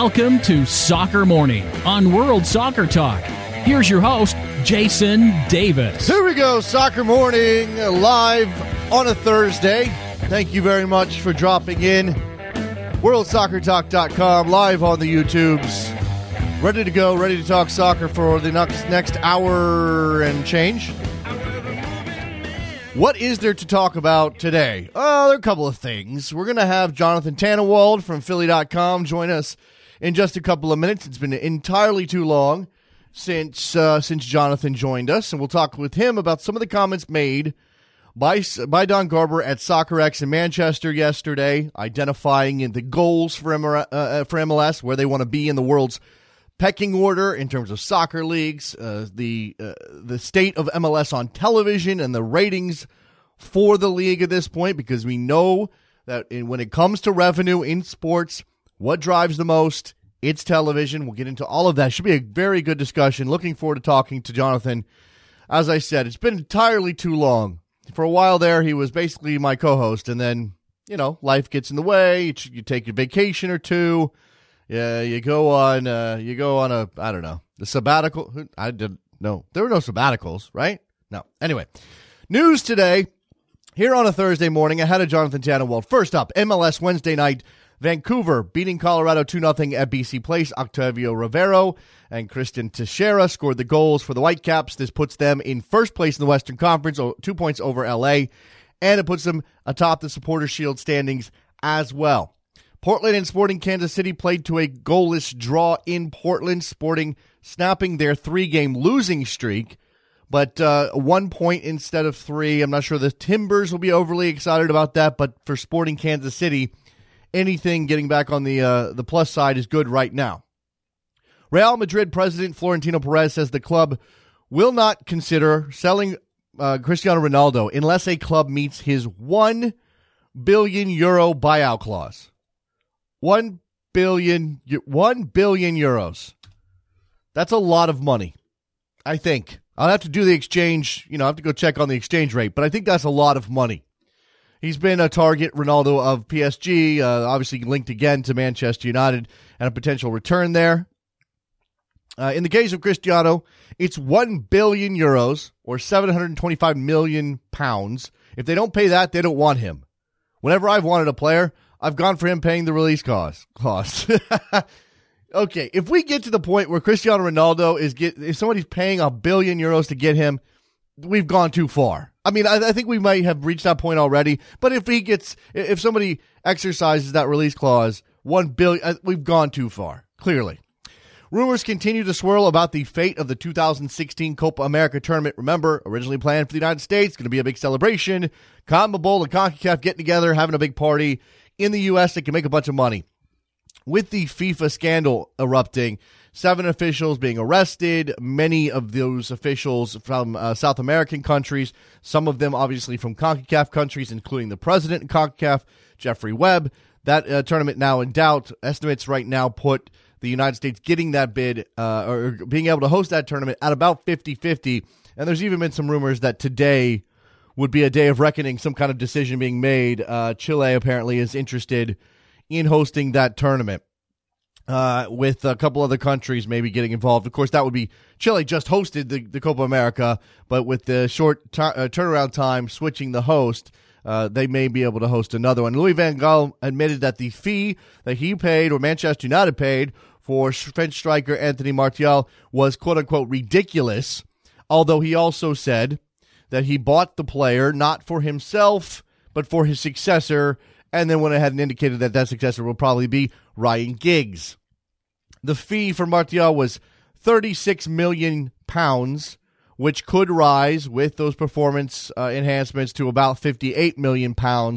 Welcome to Soccer Morning on World Soccer Talk. Here's your host, Jason Davis. Here we go, Soccer Morning, live on a Thursday. Thank you very much for dropping in. WorldSoccerTalk.com, live on the YouTubes. Ready to go, ready to talk soccer for the next hour and change. What is there to talk about today? Oh, there are a couple of things. We're going to have Jonathan Tannenwald from Philly.com join us in just a couple of minutes. It's been entirely too long since Jonathan joined us, and we'll talk with him about some of the comments made by Don Garber at SoccerX in Manchester yesterday, identifying the goals for MLS, where they want to be in the world's pecking order in terms of soccer leagues, the state of MLS on television and the ratings for the league at this point, because we know that when it comes to revenue in sports, what drives the most? It's television. We'll get into all of that. Should be a very good discussion. Looking forward to talking to Jonathan. As I said, it's been entirely too long. For a while there, he was basically my co-host, and then, life gets in the way. You take a vacation or two. Yeah, you go on the sabbatical. There were no sabbaticals, right? No. Anyway, news today, here on a Thursday morning, ahead of Jonathan Tannenwald. First up, MLS Wednesday night, Vancouver beating Colorado 2-0 at BC Place. Octavio Rivero and Christian Teixeira scored the goals for the Whitecaps. This puts them in first place in the Western Conference, 2 points over LA, and it puts them atop the Supporters' Shield standings as well. Portland and Sporting Kansas City played to a goalless draw in Portland, Sporting snapping their 3-game losing streak, but 1 point instead of 3. I'm not sure the Timbers will be overly excited about that, but for Sporting Kansas City, anything getting back on the plus side is good right now. Real Madrid president Florentino Perez says the club will not consider selling Cristiano Ronaldo unless a club meets his €1 billion buyout clause. 1 billion euros. That's a lot of money, I think. I'll have to do the exchange. I have to go check on the exchange rate, but I think that's a lot of money. He's been a target, Ronaldo, of PSG, obviously linked again to Manchester United and a potential return there. In the case of Cristiano, it's 1 billion euros or 725 million pounds. If they don't pay that, they don't want him. Whenever I've wanted a player, I've gone for him paying the release cost. Okay, if we get to the point where Cristiano Ronaldo if somebody's paying €1 billion to get him, we've gone too far. I mean, I think we might have reached that point already. But if somebody exercises that release clause, 1 billion, we've gone too far. Clearly, rumors continue to swirl about the fate of the 2016 Copa America tournament. Remember, originally planned for the United States, going to be a big celebration. CONMEBOL and CONCACAF getting together, having a big party. In the U.S., they can make a bunch of money. With the FIFA scandal erupting, 7 officials being arrested, many of those officials from South American countries, some of them obviously from CONCACAF countries, including the president of CONCACAF, Jeffrey Webb. That tournament now in doubt. Estimates right now put the United States getting that bid or being able to host that tournament at about 50-50. And there's even been some rumors that today would be a day of reckoning, some kind of decision being made. Chile apparently is interested in hosting that tournament with a couple other countries maybe getting involved. Of course, that would be Chile just hosted the Copa America, but with the short turnaround time switching the host, they may be able to host another one. Louis van Gaal admitted that the fee that he paid or Manchester United paid for French striker Anthony Martial was quote-unquote ridiculous, although he also said that he bought the player not for himself, but for his successor, and then went ahead and indicated that successor will probably be Ryan Giggs. The fee for Martial was £36 million, which could rise with those performance enhancements to about £58 million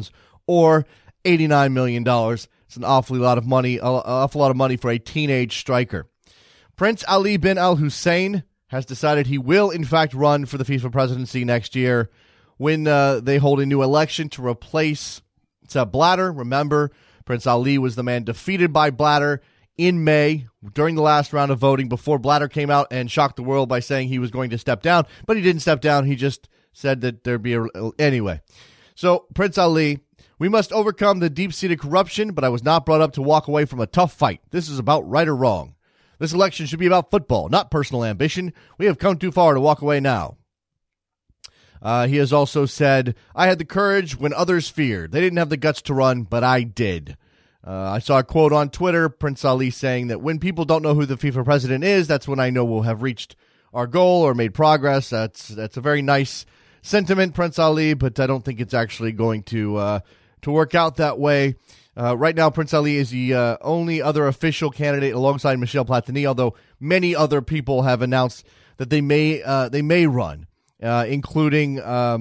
or $89 million. It's an awful lot of money for a teenage striker. Prince Ali bin Al Hussein has decided he will, in fact, run for the FIFA presidency next year when they hold a new election to replace Sepp Blatter. Remember, Prince Ali was the man defeated by Blatter in May during the last round of voting before Blatter came out and shocked the world by saying he was going to step down. But he didn't step down. He just said that there'd be anyway. So Prince Ali We must overcome the deep-seated corruption, but I was not brought up to walk away from a tough fight. This is about right or wrong. This election should be about football, not personal ambition. We have come too far to walk away now. He has also said, I had the courage when others feared. They didn't have the guts to run, but I did. I saw a quote on Twitter, Prince Ali saying that when people don't know who the FIFA president is, that's when I know we'll have reached our goal or made progress. That's a very nice sentiment, Prince Ali, but I don't think it's actually going to work out that way. Right now, Prince Ali is the only other official candidate alongside Michel Platini, although many other people have announced that they may run, including a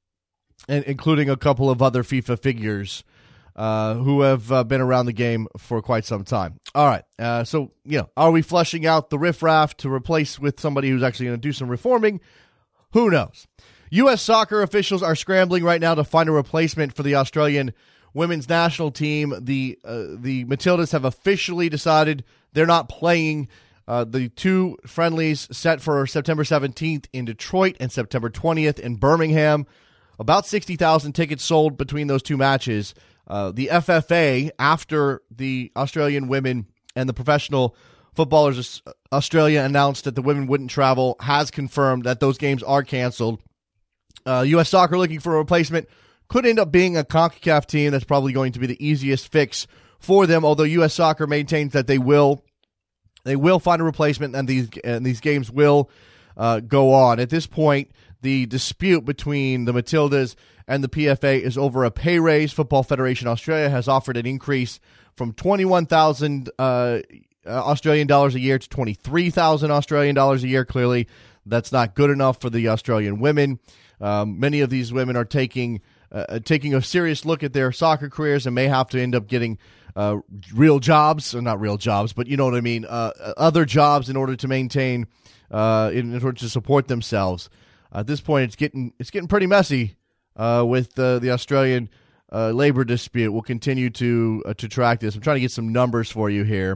couple of other FIFA figures who have been around the game for quite some time. All right, so are we flushing out the riffraff to replace with somebody who's actually going to do some reforming? Who knows? U.S. soccer officials are scrambling right now to find a replacement for the Australian women's national team. The Matildas have officially decided they're not playing the two friendlies set for September 17th in Detroit and September 20th in Birmingham. About 60,000 tickets sold between those two matches. The FFA, after the Australian women and the Professional Footballers Australia announced that the women wouldn't travel, has confirmed that those games are canceled. U.S. Soccer looking for a replacement. Could end up being a CONCACAF team. That's probably going to be the easiest fix for them, although U.S. Soccer maintains that they will find a replacement and these games will go on. At this point, the dispute between the Matildas and the PFA is over a pay raise. Football Federation Australia has offered an increase from 21,000 Australian dollars a year to 23,000 Australian dollars a year. Clearly, that's not good enough for the Australian women. Many of these women are taking a serious look at their soccer careers and may have to end up getting real jobs, or not real jobs, but you know what I mean, other jobs in order to maintain, in order to support themselves. At this point, it's getting pretty messy with the Australian labor dispute. We'll continue to track this. I'm trying to get some numbers for you here.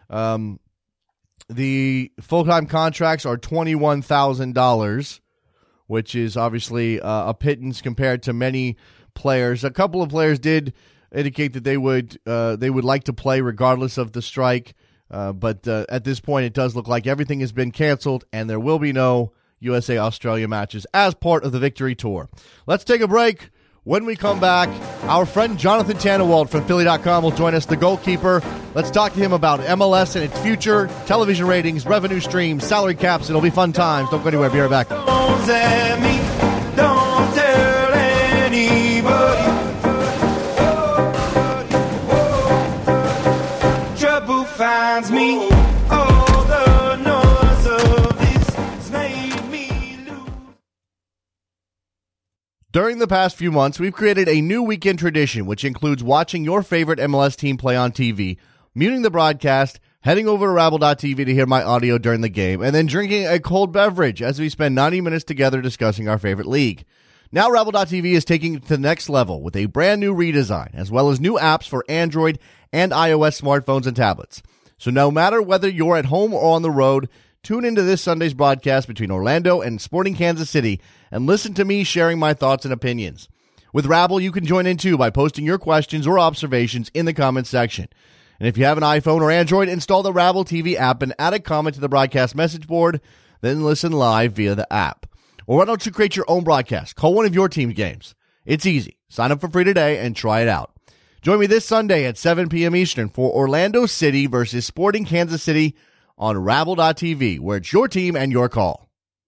The full-time contracts are $21,000. Which is obviously a pittance compared to many players. A couple of players did indicate that they would like to play regardless of the strike, but at this point it does look like everything has been canceled and there will be no USA-Australia matches as part of the Victory Tour. Let's take a break. When we come back, our friend Jonathan Tannenwald from Philly.com will join us, the goalkeeper. Let's talk to him about MLS and its future, television ratings, revenue streams, salary caps. It'll be fun times. Don't go anywhere. Be right back. Don't tell anybody. Trouble finds me. All the noise of this has made me lose. During the past few months, we've created a new weekend tradition, which includes watching your favorite MLS team play on TV, muting the broadcast, heading over to Rabble.tv to hear my audio during the game, and then drinking a cold beverage as we spend 90 minutes together discussing our favorite league. Now Rabble.tv is taking it to the next level with a brand new redesign, as well as new apps for Android and iOS smartphones and tablets. So no matter whether you're at home or on the road, tune into this Sunday's broadcast between Orlando and Sporting Kansas City and listen to me sharing my thoughts and opinions. With Rabble, you can join in too by posting your questions or observations in the comments section. And if you have an iPhone or Android, install the Rabble TV app and add a comment to the broadcast message board, then listen live via the app. Or why don't you create your own broadcast? Call one of your team's games. It's easy. Sign up for free today and try it out. Join me this Sunday at 7 p.m. Eastern for Orlando City versus Sporting Kansas City on Rabble.tv, where it's your team and your call.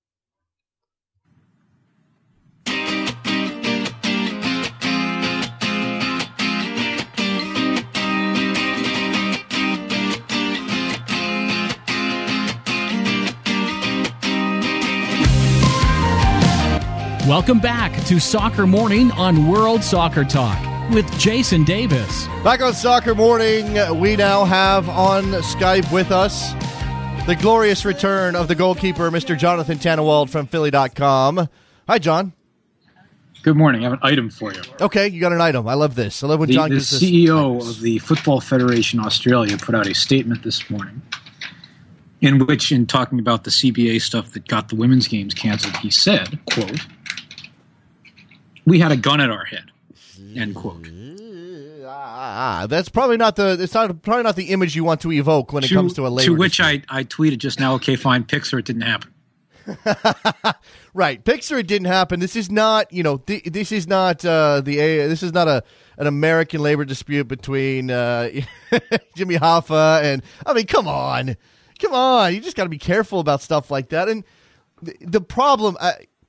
Welcome back to Soccer Morning on World Soccer Talk with Jason Davis. Back on Soccer Morning, we now have on Skype with us the glorious return of the goalkeeper, Mr. Jonathan Tannenwald from Philly.com. Hi, John. Good morning. I have an item for you. Okay, you got an item. I love this. I love when John the gives us CEO items. of the Football Federation Australia put out a statement this morning in which, in talking about the CBA stuff that got the women's games canceled, he said, quote, "We had a gun at our head. end quote. That's probably not probably not the image you want to evoke when it comes to a labor. To which I tweeted just now, okay, fine, Pixar, it didn't happen. Right, Pixar, it didn't happen. This is not, this is not an American labor dispute between Jimmy Hoffa and, I mean, come on, you just got to be careful about stuff like that. And the problem,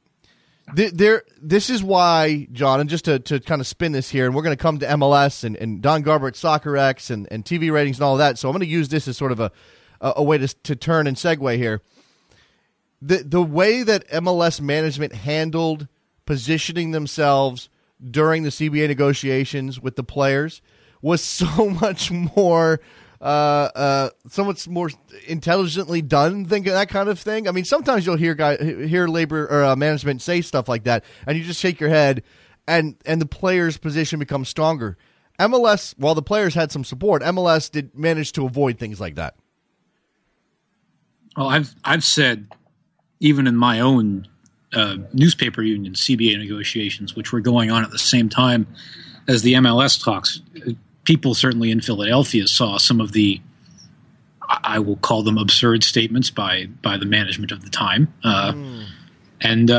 this is why, John, and just to kind of spin this here, and we're going to come to MLS and Don Garber at SoccerX and TV ratings and all of that. So I'm going to use this as sort of a way to turn and segue here. The way that MLS management handled positioning themselves during the CBA negotiations with the players was so much more intelligently done than that kind of thing. I mean, sometimes you'll hear labor or management say stuff like that, and you just shake your head, and the players' position becomes stronger. MLS, while the players had some support, MLS did manage to avoid things like that. Well, I've said, even in my own newspaper union CBA negotiations, which were going on at the same time as the MLS talks, people certainly in Philadelphia saw some of the, I will call them absurd statements by the management of the time. And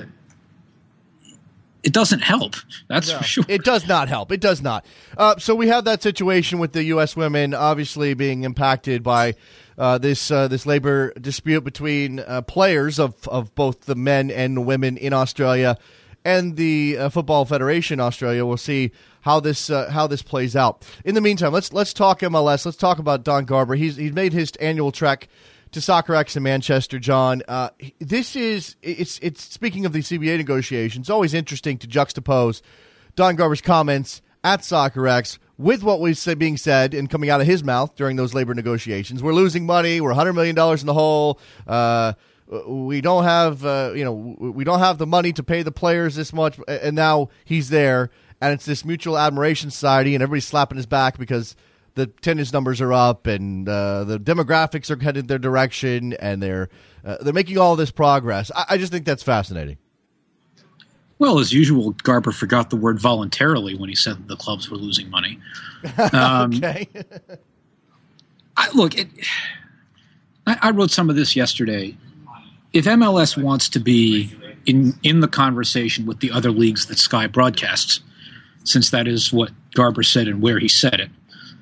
it doesn't help. That's for sure. It does not help. It does not. So we have that situation with the U.S. women obviously being impacted by this labor dispute between players of both the men and the women in Australia and the Football Federation Australia. We'll see how this plays out. In the meantime, let's talk MLS. Let's talk about Don Garber. He's made his annual trek to SoccerX in Manchester, John. It's speaking of the CBA negotiations, it's always interesting to juxtapose Don Garber's comments at SoccerX with what was being said and coming out of his mouth during those labor negotiations. We're losing money. We're $100 million in the hole. We don't have we don't have the money to pay the players this much. And now he's there, and it's this mutual admiration society, and everybody's slapping his back because the attendance numbers are up, and the demographics are headed their direction, and they're making all this progress. I just think that's fascinating. Well, as usual, Garber forgot the word voluntarily when he said that the clubs were losing money. Okay. I wrote some of this yesterday. If MLS wants to be in the conversation with the other leagues that Sky broadcasts, since that is what Garber said and where he said it,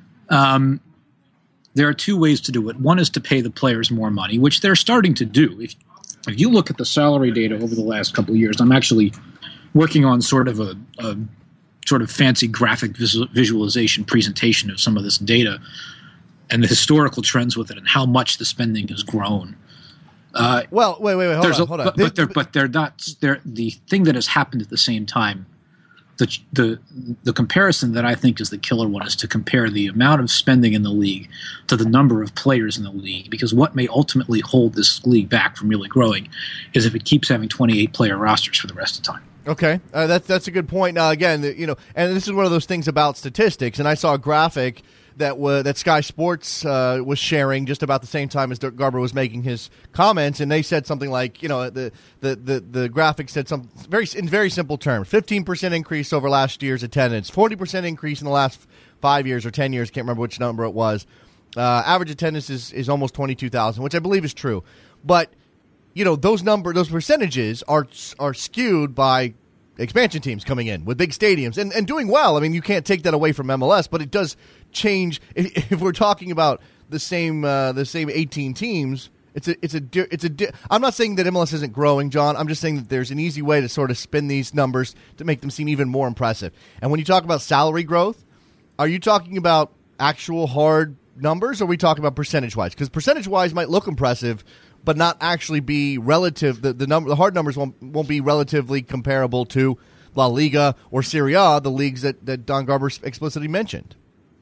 there are two ways to do it. One is to pay the players more money, which they're starting to do. If you look at the salary data over the last couple of years, I'm actually working on sort of a sort of fancy graphic visualization presentation of some of this data and the historical trends with it and how much the spending has grown. Well, wait, hold on. But they're not. The thing that has happened at the same time, the comparison that I think is the killer one is to compare the amount of spending in the league to the number of players in the league, because what may ultimately hold this league back from really growing is if it keeps having 28 player rosters for the rest of the time. Okay, that's a good point. Now, again, and this is one of those things about statistics, and I saw a graphic that Sky Sports was sharing just about the same time as Garber was making his comments, and they said something like, the graphic said in very simple terms: 15% increase over last year's attendance, 40% increase in the last 5 years or 10 years, can't remember which number it was. Average attendance is almost 22,000, which I believe is true, but those percentages are skewed by expansion teams coming in with big stadiums and doing well. I mean, you can't take that away from MLS, but it does change. If we're talking about the same 18 teams, I'm not saying that MLS isn't growing, John. I'm just saying that there's an easy way to sort of spin these numbers to make them seem even more impressive. And when you talk about salary growth, are you talking about actual hard numbers, or are we talking about percentage-wise? Because percentage-wise might look impressive, but not actually be relative. The hard numbers won't be relatively comparable to La Liga or Serie A, the leagues that Don Garber explicitly mentioned.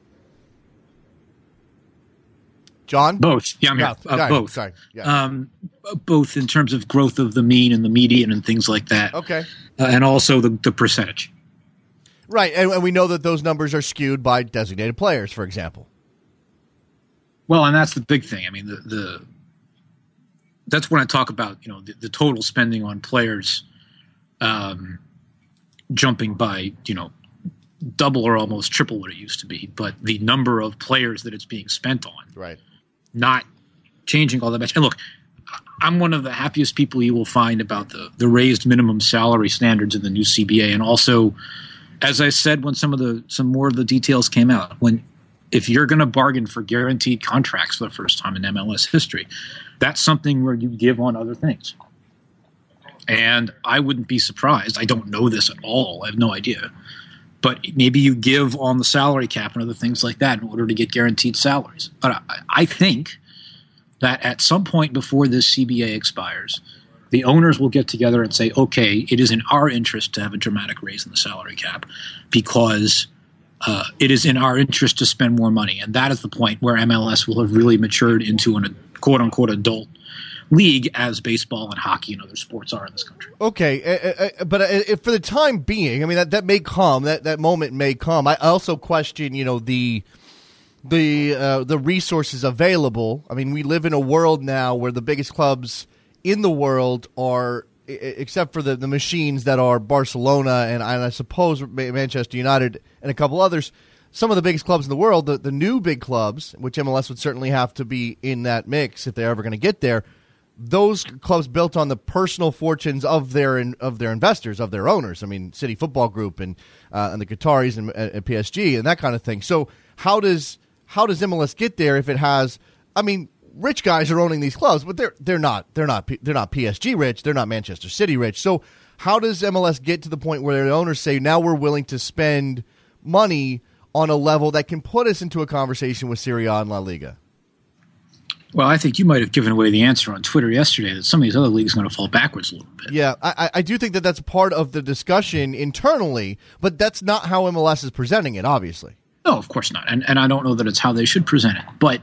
John? Both. Yeah, I'm here. Both. Sorry. Yeah. Both in terms of growth of the mean and the median and things like that. Okay. And also the percentage. Right, and we know that those numbers are skewed by designated players, for example. Well, and that's the big thing. I mean, that's when I talk about the total spending on players jumping by double or almost triple what it used to be, but the number of players that it's being spent on, right, not changing all that much. And look, I'm one of the happiest people you will find about the raised minimum salary standards in the new CBA, and also, as I said when some more of the details came out, if you're going to bargain for guaranteed contracts for the first time in MLS history, that's something where you give on other things. And I wouldn't be surprised. I don't know this at all. I have no idea. But maybe you give on the salary cap and other things like that in order to get guaranteed salaries. But I think that at some point before this CBA expires, the owners will get together and say, okay, it is in our interest to have a dramatic raise in the salary cap because it is in our interest to spend more money. And that is the point where MLS will have really matured into a quote-unquote adult league as baseball and hockey and other sports are in this country. Okay, but for the time being, I mean, that may come, that moment may come. I also question, the resources available. I mean, we live in a world now where the biggest clubs in the world are, except for the machines that are Barcelona and I suppose Manchester United and a couple others, some of the biggest clubs in the world, the new big clubs, which MLS would certainly have to be in that mix if they're ever going to get there, those clubs built on the personal fortunes of their investors, of their owners. I mean, City Football Group and the Qataris and PSG and that kind of thing. So how does MLS get there if it has? I mean, rich guys are owning these clubs, but they're not PSG rich. They're not Manchester City rich. So how does MLS get to the point where their owners say, now we're willing to spend money on a level that can put us into a conversation with Serie A and La Liga? Well, I think you might have given away the answer on Twitter yesterday that some of these other leagues are going to fall backwards a little bit. Yeah, I do think that that's part of the discussion internally, but that's not how MLS is presenting it, obviously. No, of course not. And I don't know that it's how they should present it. But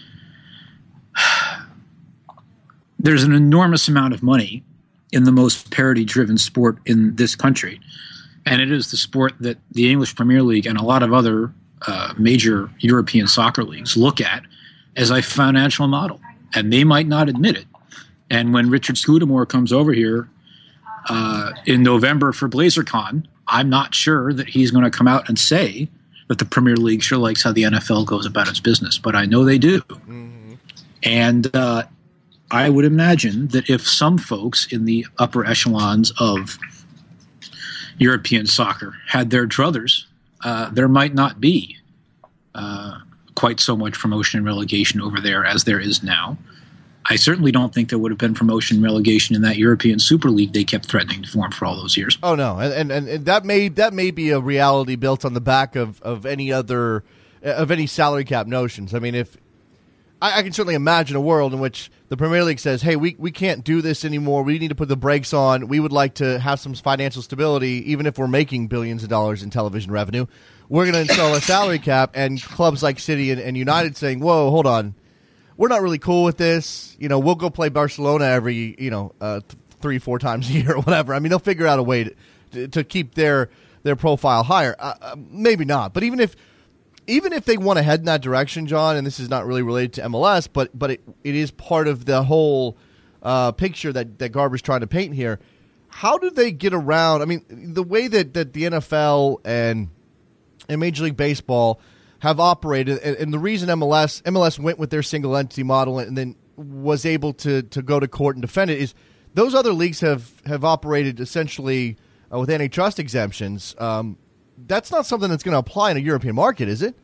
there's an enormous amount of money in the most parity-driven sport in this country. And it is the sport that the English Premier League and a lot of other major European soccer leagues look at as a financial model. And they might not admit it. And when Richard Scudamore comes over here in November for BlazerCon, I'm not sure that he's going to come out and say that the Premier League sure likes how the NFL goes about its business. But I know they do. Mm-hmm. And I would imagine that if some folks in the upper echelons of European soccer had their druthers, there might not be quite so much promotion and relegation over there as there is now. I certainly don't think there would have been promotion and relegation in that European Super League they kept threatening to form for all those years. Oh no, and that may be a reality built on the back of any salary cap notions. I mean, if I can certainly imagine a world in which the Premier League says, hey, we can't do this anymore. We need to put the brakes on. We would like to have some financial stability, even if we're making billions of dollars in television revenue. We're going to install a salary cap, and clubs like City and United saying, whoa, hold on. We're not really cool with this. We'll go play Barcelona every, 3-4 times a year or whatever. I mean, they'll figure out a way to keep their profile higher. Maybe not. But even if they want to head in that direction, John, and this is not really related to MLS, but it is part of the whole picture that Garber's trying to paint here, how do they get around? I mean, the way that the NFL and Major League Baseball have operated, and the reason MLS went with their single entity model and then was able to go to court and defend it is those other leagues have operated essentially with antitrust exemptions. That's not something that's going to apply in a European market, is it?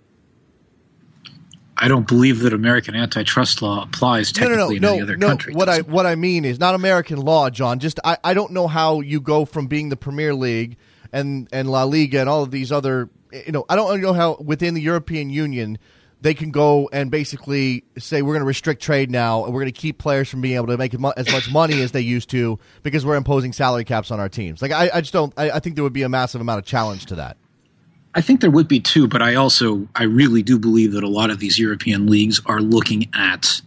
I don't believe that American antitrust law applies technically in any other country. What I mean is not American law, John. Just I don't know how you go from being the Premier League and La Liga and all of these other, I don't know how within the European Union they can go and basically say we're going to restrict trade now and we're going to keep players from being able to make as much money as they used to because we're imposing salary caps on our teams. Like I just don't. I think there would be a massive amount of challenge to that. I think there would be too, but I really do believe that a lot of these European leagues are looking at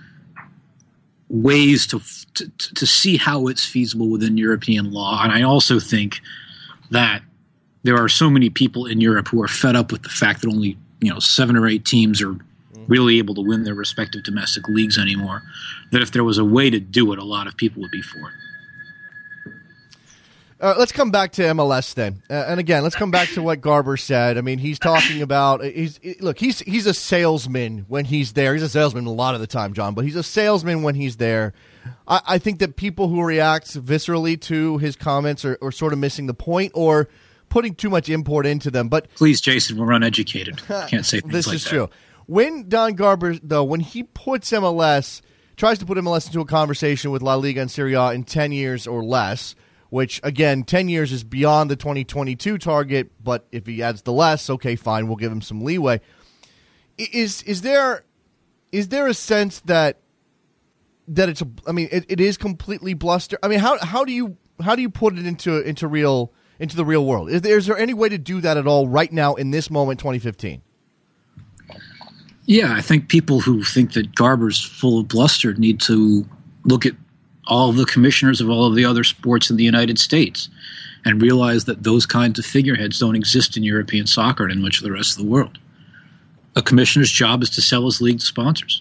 ways to see how it's feasible within European law. And I also think that there are so many people in Europe who are fed up with the fact that only 7 or 8 teams are really able to win their respective domestic leagues anymore, that if there was a way to do it, a lot of people would be for it. Let's come back to MLS then, and again, let's come back to what Garber said. I mean, he's talking about he's a salesman when he's there. He's a salesman a lot of the time, John, but he's a salesman when he's there. I think that people who react viscerally to his comments are sort of missing the point or putting too much import into them. But please, Jason, we're uneducated. Can't say things this like is that. true. When Don Garber, though, when he tries to put MLS into a conversation with La Liga and Serie A in 10 years or less, which, again, 10 years is beyond the 2022 target, but if he adds the less, okay, fine, we'll give him some leeway. Is there a sense that it's it is completely bluster? I mean, how do you put it into the real world? Is there any way to do that at all right now in this moment, 2015? Yeah, I think people who think that Garber's full of bluster need to look at all the commissioners of all of the other sports in the United States and realize that those kinds of figureheads don't exist in European soccer and in much of the rest of the world. A commissioner's job is to sell his league to sponsors.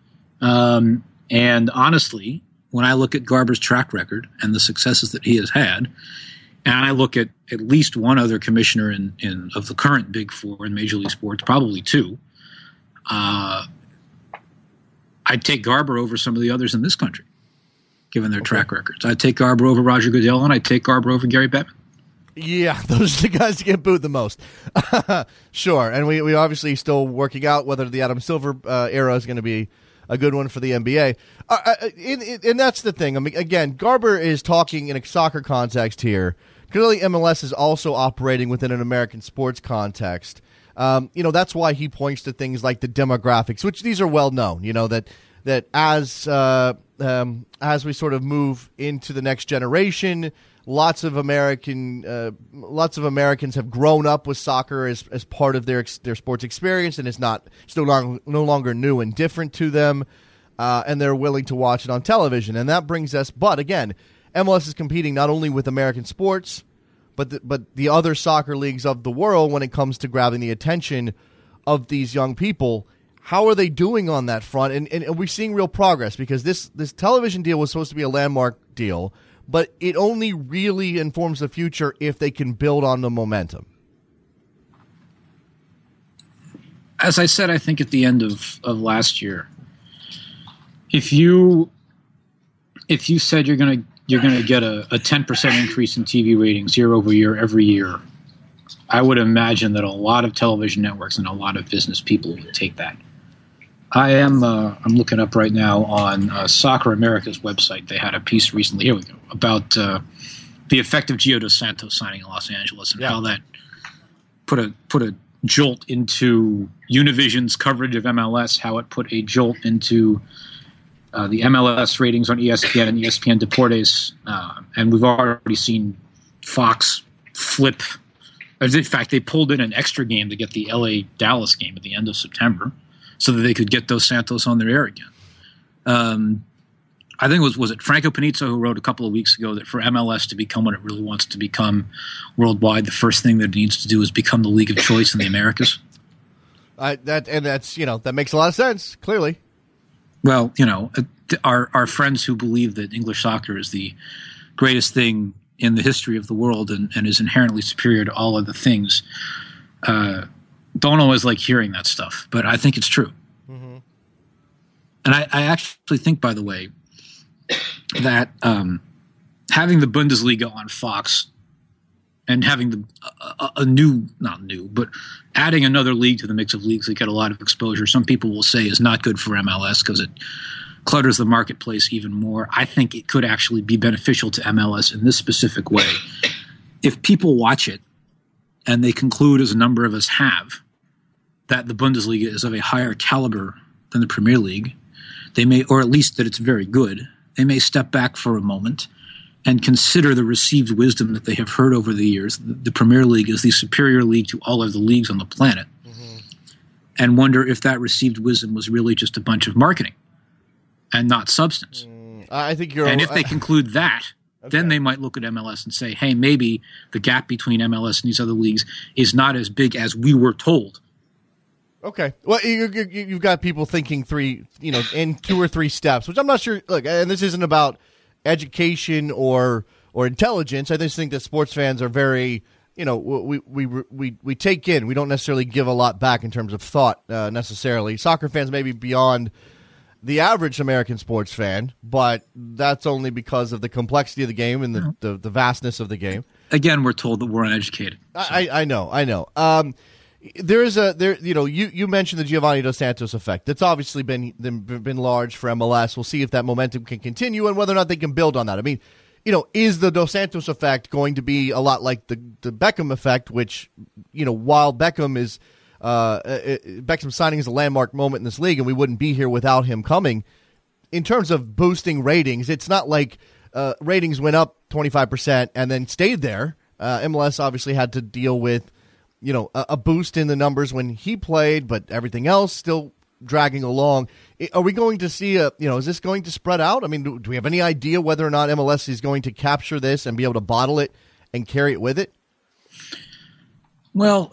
And honestly, when I look at Garber's track record and the successes that he has had, and I look at least one other commissioner of the current Big Four in Major League Sports, probably two, I'd take Garber over some of the others in this country, given their track records. I'd take Garber over Roger Goodell, and I'd take Garber over Gary Bettman. Yeah, those are the guys that get booed the most. Sure, and we obviously still working out whether the Adam Silver era is going to be a good one for the NBA. And that's the thing. I mean, again, Garber is talking in a soccer context here. Clearly, MLS is also operating within an American sports context. That's why he points to things like the demographics, which these are well known. That as we sort of move into the next generation, lots of Americans have grown up with soccer as part of their sports experience, and it's no longer new and different to them, and they're willing to watch it on television. And that brings us, but again, MLS is competing not only with American sports, but the other soccer leagues of the world when it comes to grabbing the attention of these young people. How are they doing on that front? And are we seeing real progress? Because this television deal was supposed to be a landmark deal, but it only really informs the future if they can build on the momentum. As I said, I think at the end of last year, if you said you're going to get a 10% increase in TV ratings year over year every year, I would imagine that a lot of television networks and a lot of business people would take that. I'm looking up right now on Soccer America's website. They had a piece recently. Here we go, about the effect of Gio Dos Santos signing in Los Angeles and how that put a jolt into Univision's coverage of MLS. How it put a jolt into the MLS ratings on ESPN and ESPN Deportes, and we've already seen Fox flip. In fact, they pulled in an extra game to get the LA-Dallas game at the end of September, so that they could get Dos Santos on their air again. I think was it Franco Panizza who wrote a couple of weeks ago that for MLS to become what it really wants to become worldwide, the first thing that it needs to do is become the league of choice in the Americas. That makes a lot of sense. Clearly, well, our friends who believe that English soccer is the greatest thing in the history of the world and is inherently superior to all other things. Don't always like hearing that stuff, but I think it's true. Mm-hmm. And I actually think, by the way, that having the Bundesliga on Fox and having but adding another league to the mix of leagues that get a lot of exposure, some people will say is not good for MLS because it clutters the marketplace even more. I think it could actually be beneficial to MLS in this specific way. If people watch it, and they conclude, as a number of us have, that the Bundesliga is of a higher caliber than the Premier League, they may, or at least that it's very good, they may step back for a moment and consider the received wisdom that they have heard over the years. The Premier League is the superior league to all of the leagues on the planet, and wonder if that received wisdom was really just a bunch of marketing and not substance. I think you're. And if they conclude that, then they might look at MLS and say, hey, maybe the gap between MLS and these other leagues is not as big as we were told. Okay. Well, you've got people thinking in 2 or 3 steps, which I'm not sure. Look, and this isn't about education or or intelligence. I just think that sports fans are very, we take in. We don't necessarily give a lot back in terms of thought necessarily. Soccer fans maybe beyond the average American sports fan, but that's only because of the complexity of the game and the vastness of the game. Again, we're told that we're uneducated. So. I know. There is you mentioned the Giovanni Dos Santos effect. That's obviously been large for MLS. We'll see if that momentum can continue and whether or not they can build on that. I mean, is the Dos Santos effect going to be a lot like the Beckham effect, which, while Beckham's signing is a landmark moment in this league and we wouldn't be here without him coming, in terms of boosting ratings, it's not like ratings went up 25% and then stayed there. MLS obviously had to deal with, a boost in the numbers when he played, but everything else still dragging along. Are we going to see is this going to spread out? I mean, do we have any idea whether or not MLS is going to capture this and be able to bottle it and carry it with it? Well,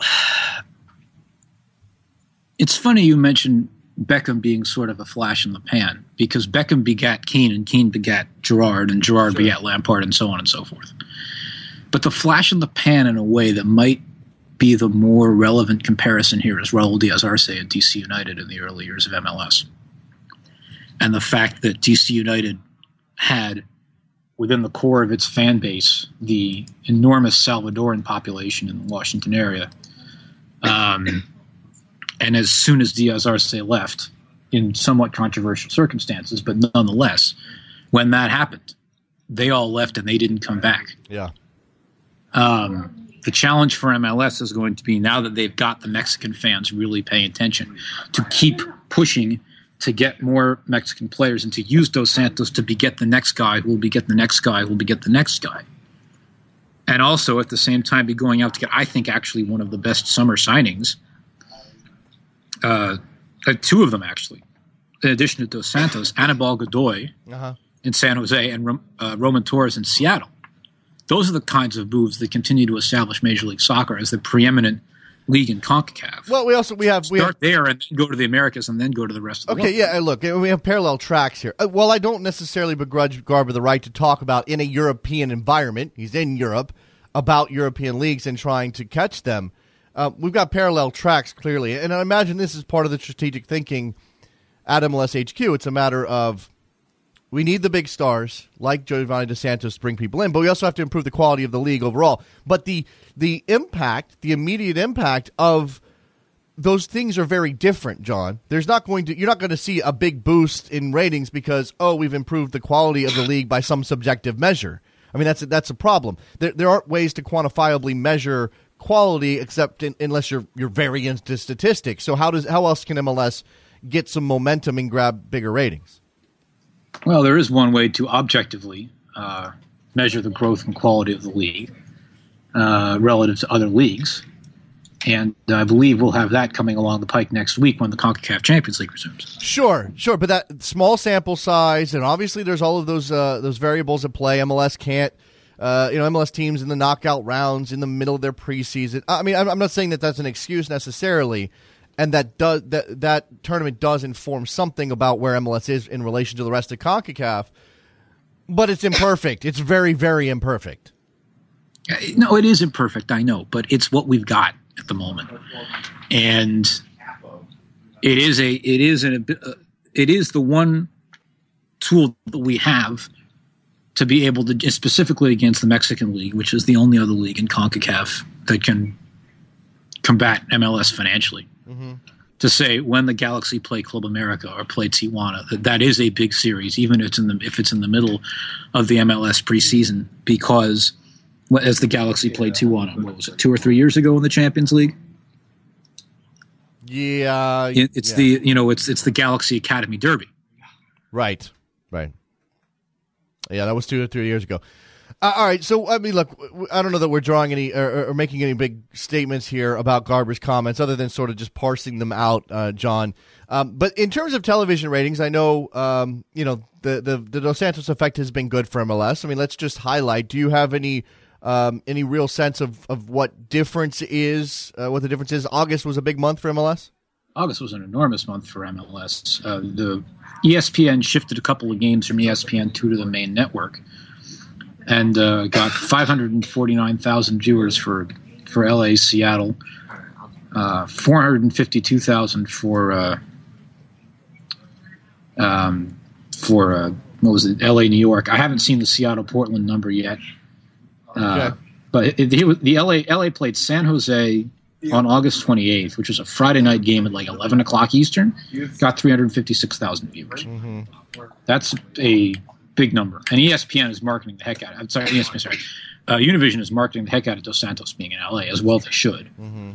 it's funny you mentioned Beckham being sort of a flash in the pan, because Beckham begat Keane and Keane begat Gerrard and Gerrard begat Lampard and so on and so forth. But the flash in the pan in a way that might be the more relevant comparison here is Raul Diaz-Arce at DC United in the early years of MLS. And the fact that DC United had, within the core of its fan base, the enormous Salvadoran population in the Washington area. And as soon as Diaz-Arce left, in somewhat controversial circumstances, but nonetheless, when that happened, they all left and they didn't come back. Yeah. The challenge for MLS is going to be, now that they've got the Mexican fans really paying attention, to keep pushing to get more Mexican players and to use Dos Santos to beget the next guy who will beget the next guy who will beget the next guy. And also at the same time be going out to get, I think, actually one of the best summer signings. Two of them, actually. In addition to Dos Santos, Anibal Godoy in San Jose and Roman Torres in Seattle. Those are the kinds of moves that continue to establish Major League Soccer as the preeminent league in CONCACAF. Well, we have there and then go to the Americas and then go to the rest of the world. Okay, yeah, look, we have parallel tracks here. Well, I don't necessarily begrudge Garber the right to talk about, in a European environment, he's in Europe, about European leagues and trying to catch them. We've got parallel tracks, clearly, and I imagine this is part of the strategic thinking at MLS HQ. It's a matter of, we need the big stars like Giovanni Dos Santos to bring people in, but we also have to improve the quality of the league overall. But the impact, the immediate impact of those things are very different, John. You're not going to see a big boost in ratings because, we've improved the quality of the league by some subjective measure. I mean, that's a problem. There aren't ways to quantifiably measure quality except unless you're very into statistics. So how else can MLS get some momentum and grab bigger ratings? Well, there is one way to objectively measure the growth and quality of the league relative to other leagues. And I believe we'll have that coming along the pike next week when the CONCACAF Champions League resumes. Sure. But that small sample size, and obviously there's all of those variables at play. MLS can't, MLS teams in the knockout rounds in the middle of their preseason. I mean, I'm not saying that that's an excuse necessarily, and that tournament does inform something about where MLS is in relation to the rest of CONCACAF, but it's imperfect. It's very, very imperfect. No, it is imperfect, I know, but it's what we've got at the moment, and it is the one tool that we have to be able to, specifically against the Mexican League, which is the only other league in CONCACAF that can combat MLS financially. Mm-hmm. To say when the Galaxy play Club America or play Tijuana, that is a big series, even if it's in the middle of the MLS preseason, because as the Galaxy played Tijuana, what was it, 2 or 3 years ago in the Champions League? Yeah, it's the Galaxy Academy Derby. Right. Yeah, that was 2 or 3 years ago. All right, so I mean, look, I don't know that we're drawing any or making any big statements here about Garber's comments, other than sort of just parsing them out, John. But in terms of television ratings, I know the Dos Santos effect has been good for MLS. I mean, let's just highlight. Do you have any real sense of what difference is? What the difference is? August was a big month for MLS. August was an enormous month for MLS. The ESPN shifted a couple of games from ESPN2 to the main network. and got 549,000 viewers for LA Seattle, 452,000 for what was it, LA New York. I haven't seen the Seattle Portland number yet, but the LA played San Jose on August 28th, which was a Friday night game at like 11 o'clock Eastern. Got 356,000 viewers. Mm-hmm. That's a big number, and ESPN is marketing the heck out of it. I'm sorry, ESPN. Sorry, Univision is marketing the heck out of Dos Santos being in LA as well. They should. Mm-hmm.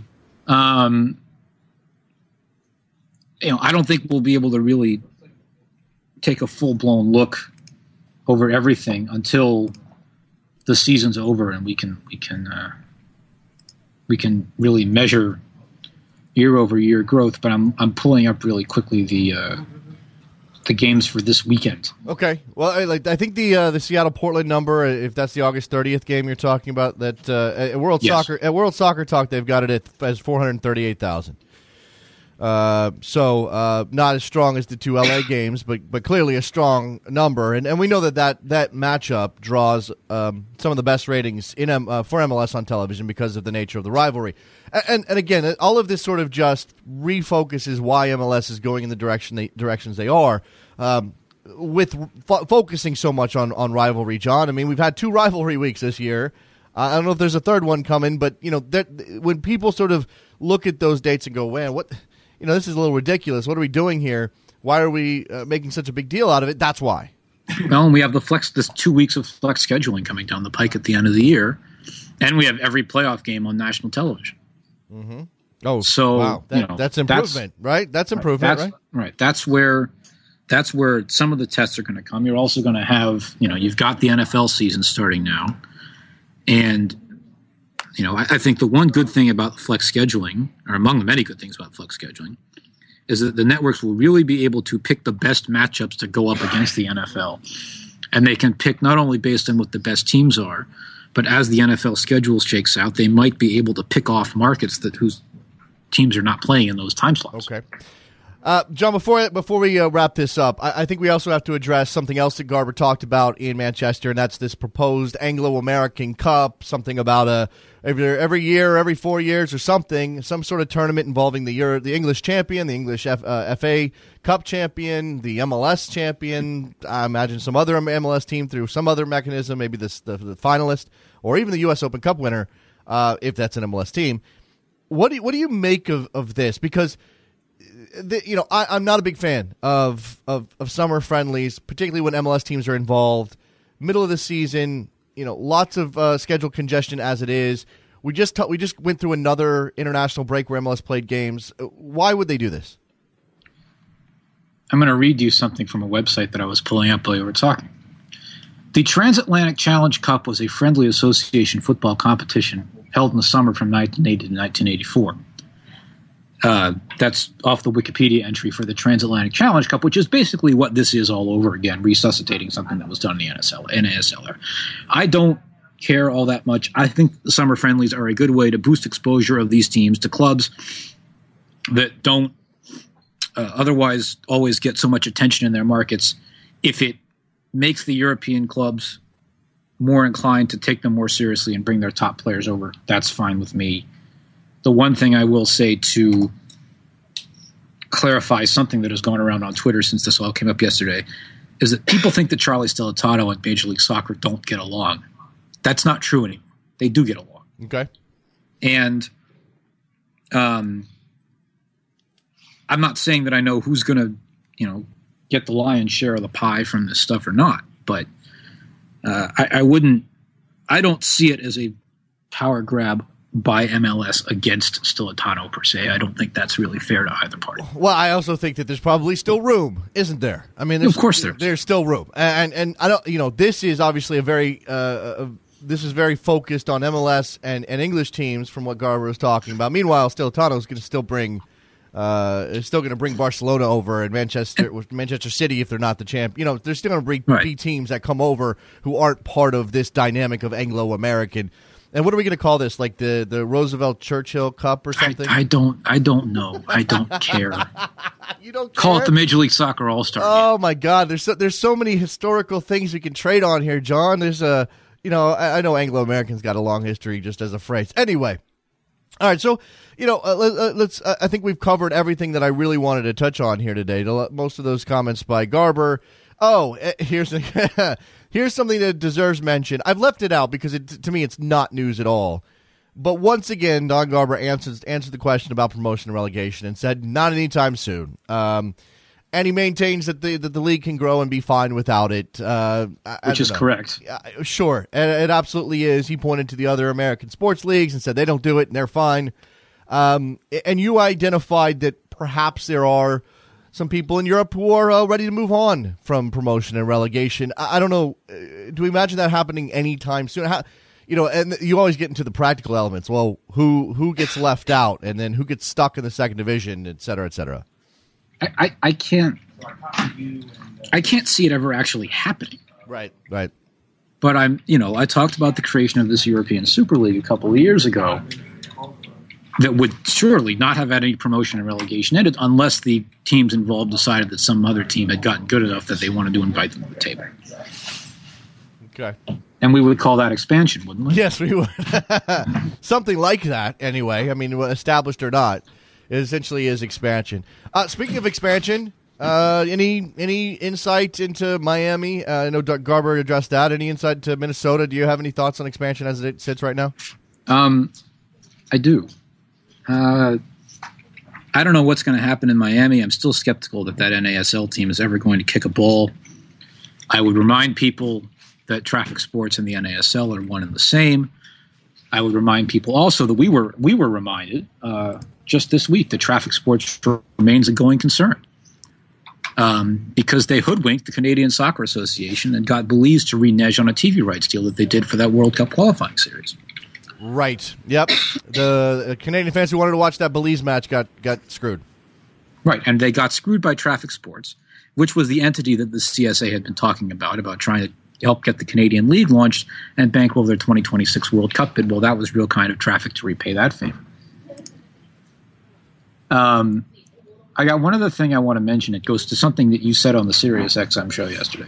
I don't think we'll be able to really take a full-blown look over everything until the season's over and we can really measure year-over-year growth. But I'm pulling up really quickly the games for this weekend. Okay. Well, I think the Seattle Portland number, if that's the August 30th game you're talking about, that at World Soccer Talk they've got it as 438,000. So not as strong as the two LA games, but clearly a strong number, and we know that matchup draws some of the best ratings for MLS on television because of the nature of the rivalry, and again, all of this sort of just refocuses why MLS is going in the directions they are, with focusing so much on rivalry. John, I mean, we've had 2 rivalry weeks this year. I don't know if there's a third one coming, but when people sort of look at those dates and go, "Man, what?" This is a little ridiculous. What are we doing here? Why are we making such a big deal out of it? That's why. Well, and we have this 2 weeks of flex scheduling coming down the pike at the end of the year, and we have every playoff game on national television. Mm-hmm. Oh, so wow. That's improvement, right? That's improvement, right? Right. That's where some of the tests are going to come. You're also going to have, you've got the NFL season starting now, and I think the one good thing about flex scheduling, or among the many good things about flex scheduling, is that the networks will really be able to pick the best matchups to go up against the NFL. And they can pick not only based on what the best teams are, but as the NFL schedule shakes out, they might be able to pick off markets whose teams are not playing in those time slots. Okay. John, before we wrap this up, I think we also have to address something else that Garber talked about in Manchester, and that's this proposed Anglo-American Cup, something about every year, every 4 years or something, some sort of tournament involving the English champion, the English FA Cup champion, the MLS champion, I imagine some other MLS team through some other mechanism, maybe the finalist, or even the U.S. Open Cup winner, if that's an MLS team. What do you make of this? Because I'm not a big fan of summer friendlies, particularly when MLS teams are involved. Middle of the season, lots of schedule congestion as it is. We just went through another international break where MLS played games. Why would they do this? I'm going to read you something from a website that I was pulling up while we were talking. The Transatlantic Challenge Cup was a friendly association football competition held in the summer from 1980 to 1984. That's off the Wikipedia entry for the Transatlantic Challenge Cup, which is basically what this is all over again, resuscitating something that was done in the NASL. I don't care all that much. I think the summer friendlies are a good way to boost exposure of these teams to clubs that don't otherwise always get so much attention in their markets. If it makes the European clubs more inclined to take them more seriously and bring their top players over, that's fine with me. The one thing I will say to clarify something that has gone around on Twitter since this all came up yesterday is that people think that Charlie Stilitano and Major League Soccer don't get along. That's not true anymore. They do get along. Okay. And I'm not saying that I know who's going to, get the lion's share of the pie from this stuff or not, but I don't see it as a power grab by MLS against Stilitano per se. I don't think that's really fair to either party. Well, I also think that there's probably still room, isn't there? I mean, of course there's still room, and I don't. This is obviously a very this is very focused on MLS and English teams from what Garber was talking about. Meanwhile, Stilitano is going to still bring. Is still going to bring Barcelona over and Manchester City if they're not the champ. They're still going to be teams that come over who aren't part of this dynamic of Anglo-American. And what are we going to call this? Like the Roosevelt Churchill Cup or something? I don't know. I don't care. You don't care? Call it the Major League Soccer All-Star. Oh my God! There's so many historical things we can trade on here, John. There's I know Anglo-Americans got a long history just as a phrase. Anyway, all right, so, let's. I think we've covered everything that I really wanted to touch on here today. Most of those comments by Garber. Oh, here's something that deserves mention. I've left it out because to me it's not news at all. But once again, Don Garber answered the question about promotion and relegation and said not anytime soon. And he maintains that the league can grow and be fine without it. Which is correct. Sure, and it absolutely is. He pointed to the other American sports leagues and said they don't do it and they're fine. And you identified that perhaps there are some people in Europe who are ready to move on from promotion and relegation. I don't know. Do we imagine that happening anytime soon? And you always get into the practical elements. Well, who gets left out, and then who gets stuck in the second division, et cetera, et cetera. I can't see it ever actually happening. Right. But I talked about the creation of this European Super League a couple of years ago that would surely not have had any promotion and relegation in it unless the teams involved decided that some other team had gotten good enough that they wanted to invite them to the table. Okay. And we would call that expansion, wouldn't we? Yes, we would. Something like that, anyway. I mean, established or not, it essentially is expansion. Speaking of expansion, any insight into Miami? I know Doug Garber addressed that. Any insight to Minnesota? Do you have any thoughts on expansion as it sits right now? I do. I don't know what's going to happen in Miami. I'm still skeptical that NASL team is ever going to kick a ball. I would remind people that Traffic Sports and the NASL are one and the same. I would remind people also that we were reminded just this week that Traffic Sports remains a going concern because they hoodwinked the Canadian Soccer Association and got Belize to renege on a TV rights deal that they did for that World Cup qualifying series. Right. Yep. The Canadian fans who wanted to watch that Belize match got screwed. Right, and they got screwed by Traffic Sports, which was the entity that the CSA had been talking about trying to help get the Canadian League launched and bankroll their 2026 World Cup bid. Well, that was real kind of Traffic to repay that favor. I got one other thing I want to mention. It goes to something that you said on the Sirius XM show yesterday.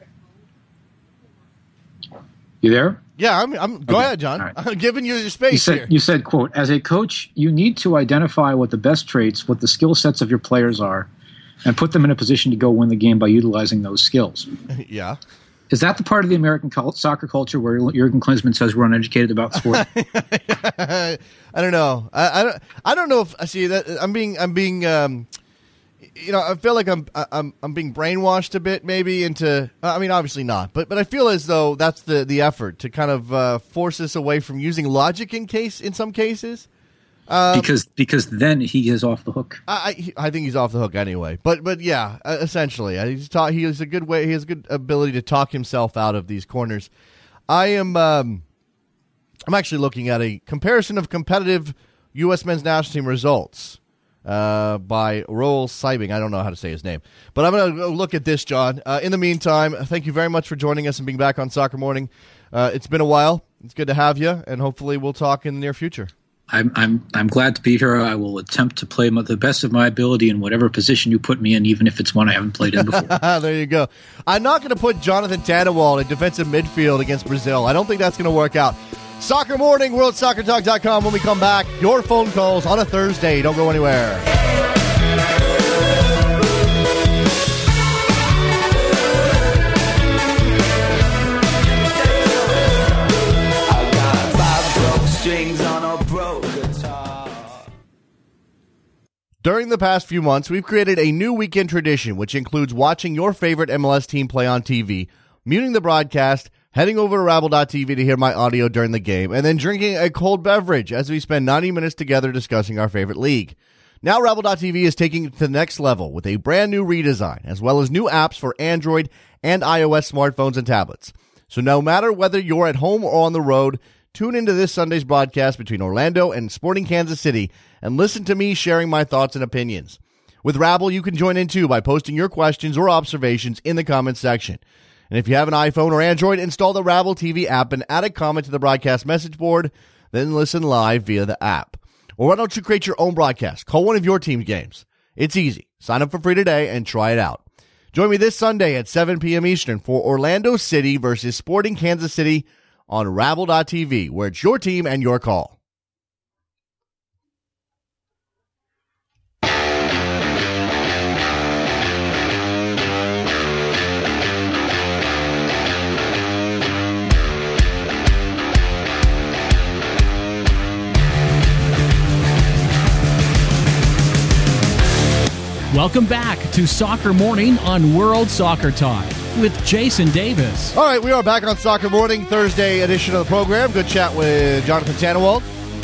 You there? Yeah, I'm. Go ahead, John. Right. I'm giving you your space here. You said, quote, as a coach, you need to identify what the best traits, what the skill sets of your players are, and put them in a position to go win the game by utilizing those skills. Yeah. Is that the part of the American soccer culture where Jurgen Klinsmann says we're uneducated about sport? I don't know. I don't know if I see that. I'm being. I feel like I'm being brainwashed a bit, maybe into. I mean, obviously not, but I feel as though that's the effort to kind of force us away from using logic in some cases. Because then he is off the hook. I think he's off the hook anyway. But yeah, essentially, he has a good ability to talk himself out of these corners. I'm actually looking at a comparison of competitive U.S. men's national team results by Roel Seibing. I don't know how to say his name, but I'm going to go look at this, John. In the meantime, thank you very much for joining us and being back on Soccer Morning. It's been a while. It's good to have you, and hopefully we'll talk in the near future. I'm glad to be here. I will attempt to play the best of my ability in whatever position you put me in, even if it's one I haven't played in before. There you go. I'm not going to put Jonathan Tannenwald in defensive midfield against Brazil. I don't think that's going to work out. Soccer Morning, WorldSoccerTalk.com. When we come back, your phone calls on a Thursday. Don't go anywhere. During the past few months, we've created a new weekend tradition, which includes watching your favorite MLS team play on TV, muting the broadcast, heading over to Rabble.tv to hear my audio during the game, and then drinking a cold beverage as we spend 90 minutes together discussing our favorite league. Now Rabble.tv is taking it to the next level with a brand new redesign, as well as new apps for Android and iOS smartphones and tablets. So no matter whether you're at home or on the road, tune into this Sunday's broadcast between Orlando and Sporting Kansas City and listen to me sharing my thoughts and opinions. With Rabble, you can join in too by posting your questions or observations in the comments section. And if you have an iPhone or Android, install the Rabble TV app and add a comment to the broadcast message board, then listen live via the app. Or why don't you create your own broadcast? Call one of your team's games. It's easy. Sign up for free today and try it out. Join me this Sunday at 7 p.m. Eastern for Orlando City versus Sporting Kansas City on Rabble.tv, where it's your team and your call. Welcome back to Soccer Morning on World Soccer Talk with Jason Davis. All right, we are back on Soccer Morning, Thursday edition of the program. Good chat with Jonathan Tannenwald.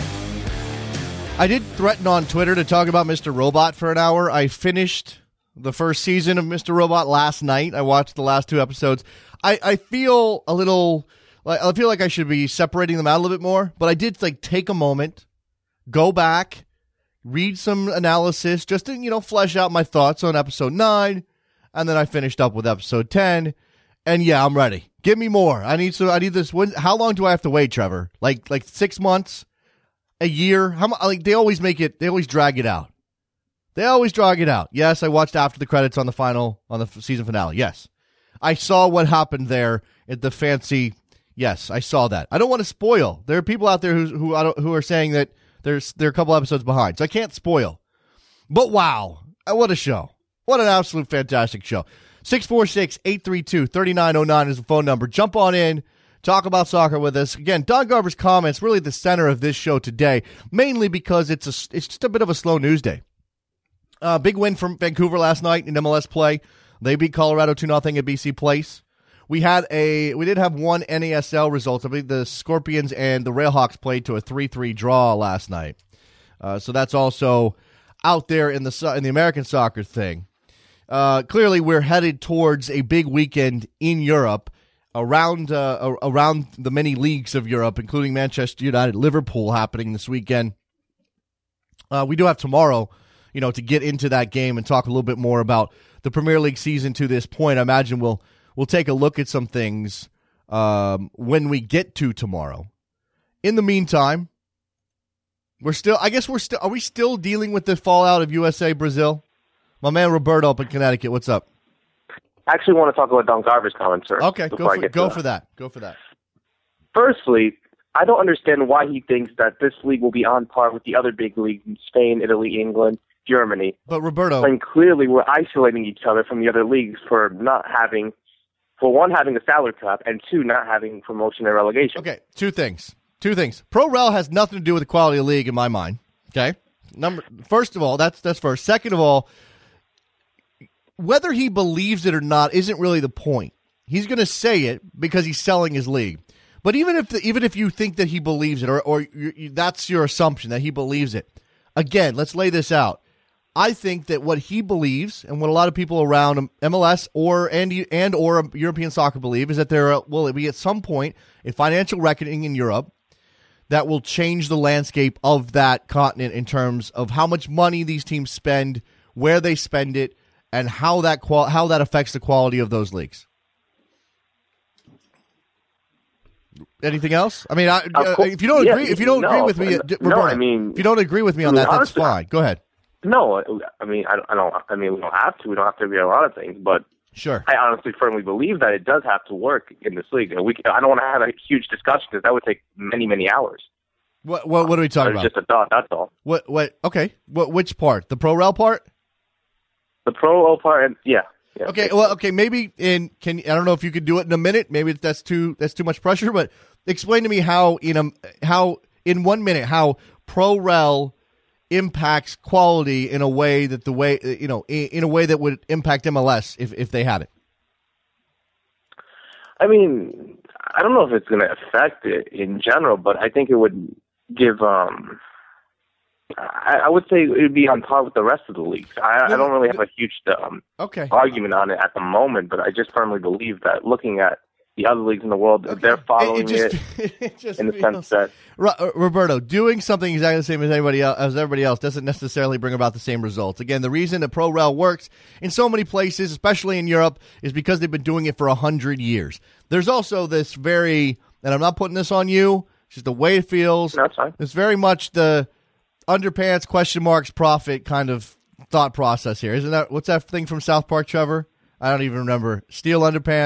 I did threaten on Twitter to talk about Mr. Robot for an hour. I finished the first season of Mr. Robot last night. I watched the last 2 episodes. I feel a little, I feel like I should be separating them out a little bit more, but I did take a moment, go back, read some analysis just to, flesh out my thoughts on episode 9, and then I finished up with episode 10, and yeah, I'm ready. Give me more. I need this. How long do I have to wait, Trevor? Like 6 months? A year? They always drag it out. They always drag it out. Yes, I watched after the credits on the season finale. Yes. I saw what happened there at the fancy. Yes, I saw that. I don't want to spoil. There are people out there who are saying that they're a couple episodes behind, so I can't spoil. But wow, what a show. What an absolute fantastic show. 646-832-3909 is the phone number. Jump on in, talk about soccer with us. Again, Don Garber's comments really the center of this show today, mainly because it's just a bit of a slow news day. Big win from Vancouver last night in MLS play. They beat Colorado 2-0 at BC Place. We did have one NASL result. I believe the Scorpions and the Railhawks played to a 3-3 draw last night. So that's also out there in the American soccer thing. Clearly, we're headed towards a big weekend in Europe around the many leagues of Europe, including Manchester United, Liverpool happening this weekend. We do have tomorrow, to get into that game and talk a little bit more about the Premier League season to this point. I imagine we'll take a look at some things when we get to tomorrow. In the meantime, are we still dealing with the fallout of USA Brazil? My man Roberto up in Connecticut, what's up? I actually want to talk about Don Garber's comments first. Okay, go for that. Firstly, I don't understand why he thinks that this league will be on par with the other big leagues in Spain, Italy, England, Germany. But Roberto, and clearly we're isolating each other from the other leagues for not having, for one, having a salary cap, and two, not having promotion and relegation. Okay, two things. Pro Rel has nothing to do with the quality of the league in my mind. Okay, first of all, that's first. Second of all, whether he believes it or not isn't really the point. He's going to say it because he's selling his league. But even if you think that he believes it, or that's your assumption that he believes it, again, let's lay this out. I think that what he believes, and what a lot of people around MLS or European soccer believe, is that there will be at some point a financial reckoning in Europe that will change the landscape of that continent in terms of how much money these teams spend, where they spend it, and how that affects the quality of those leagues. Anything else? I mean, if you don't agree with me, Roberto, if you don't agree with me on that, that's fine. Go ahead. No, I mean, I don't. I mean, we don't have to. We don't have to agree on a lot of things, but sure. I honestly firmly believe that it does have to work in this league. I don't want to have a huge discussion because that would take many, many hours. What are we talking about? Just a thought. That's all. What? Okay. Which part? The Pro Rel part? The Pro Rel part, and yeah. Okay. Well, okay. Maybe I don't know if you could do it in a minute. Maybe that's too much pressure. But explain to me how in 1 minute how Pro Rel impacts quality in a way that in a way that would impact MLS if they had it. I mean, I don't know if it's going to affect it in general, but I think it would give. I would say it would be on par with the rest of the leagues. I don't really have a huge argument on it at the moment, but I just firmly believe that looking at the other leagues in the world, they're following it in the sense that Roberto, doing something exactly the same as everybody else doesn't necessarily bring about the same results. Again, the reason that Pro Rel works in so many places, especially in Europe, is because they've been doing it for 100 years. There's also this and I'm not putting this on you, it's just the way it feels. That's fine. It's very much the underpants, question marks, profit kind of thought process here. Isn't that, what's that thing from South Park, Trevor? I don't even remember. Steel underpants,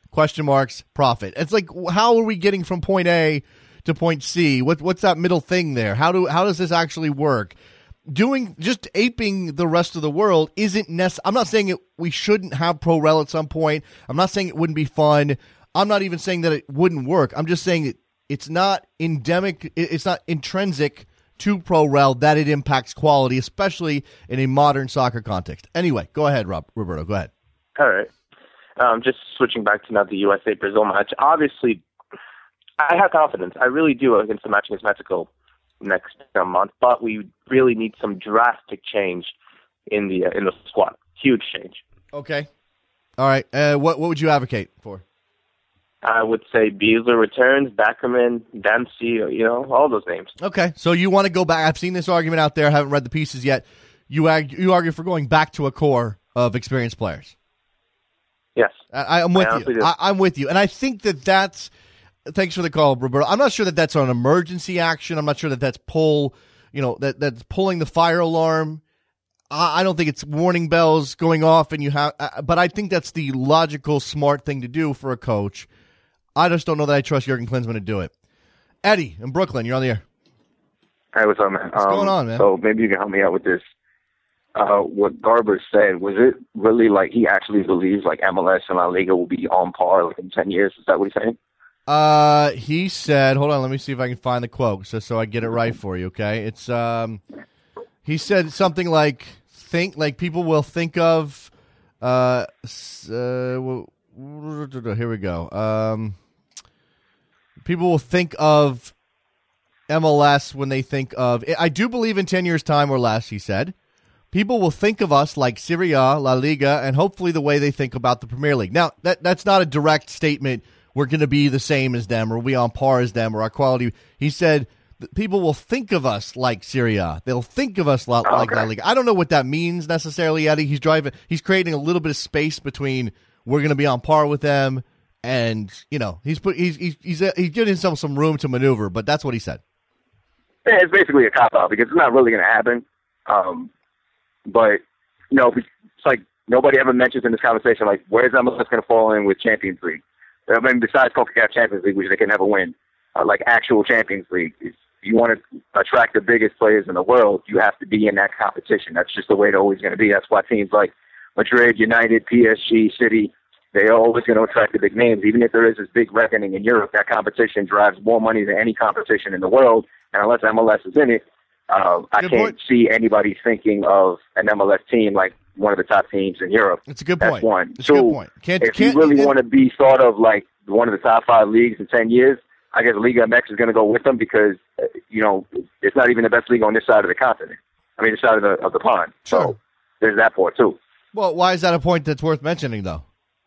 question marks, profit. It's like, how are we getting from point A to point C? What's that middle thing there? How does this actually work? Just aping the rest of the world isn't necessary. I'm not saying we shouldn't have pro rel at some point. I'm not saying it wouldn't be fun. I'm not even saying that it wouldn't work. I'm just saying it's not endemic. It's not intrinsic to pro rel that it impacts quality, especially in a modern soccer context. Anyway, go ahead, Roberto. Go ahead. All right. Just switching back to now the USA-Brazil match. Obviously, I have confidence. I really do against the match against Mexico next month, but we really need some drastic change in the squad. Huge change. Okay. All right. What would you advocate for? I would say Beasler returns, Beckerman, Dempsey, all those names. Okay. So you want to go back. I've seen this argument out there. I haven't read the pieces yet. You argue for going back to a core of experienced players. Yes. I'm with you. I'm with you. And I think that's thanks for the call, Roberto. I'm not sure that that's an emergency action. I'm not sure that that's that's pulling the fire alarm. I don't think it's warning bells going off, but I think that's the logical, smart thing to do for a coach. I just don't know that I trust Jurgen Klinsmann to do it. Eddie in Brooklyn, you're on the air. Hey, what's up, man? What's going on, man? So maybe you can help me out with this. What Garber said, was it really like he actually believes like MLS and La Liga will be on par like in 10 years? Is that what he's saying? He said, hold on, let me see if I can find the quote so I get it right for you, okay? It's he said something like people will think of here we go. People will think of MLS when they think of I do believe in 10 years time or less, he said. People will think of us like Serie A, La Liga, and hopefully the way they think about the Premier League. Now, that's not a direct statement. We're going to be the same as them, or we on par as them, or our quality. He said people will think of us like Serie A. They'll think of us like La Liga. I don't know what that means necessarily, Eddie. He's creating a little bit of space between we're going to be on par with them, and he's giving himself some room to maneuver. But that's what he said. Yeah, it's basically a cop out because it's not really going to happen. But it's like nobody ever mentions in this conversation like where's MLS going to fall in with Champions League. I mean, besides CONCACAF Champions League, which they can never win, like actual Champions League. If you want to attract the biggest players in the world, you have to be in that competition. That's just the way it's always going to be. That's why teams like Madrid, United, PSG, City, they're always going to attract the big names. Even if there is this big reckoning in Europe, that competition drives more money than any competition in the world. And unless MLS is in it, I can't see anybody thinking of an MLS team like one of the top teams in Europe. It's a good point. That's one. It's a good point. If you really want to be sort of like one of the top 5 leagues in 10 years, I guess Liga MX is going to go with them because, it's not even the best league on this side of the continent. I mean, this side of the pond. Sure. So there's that part, too. Well, why is that a point that's worth mentioning, though?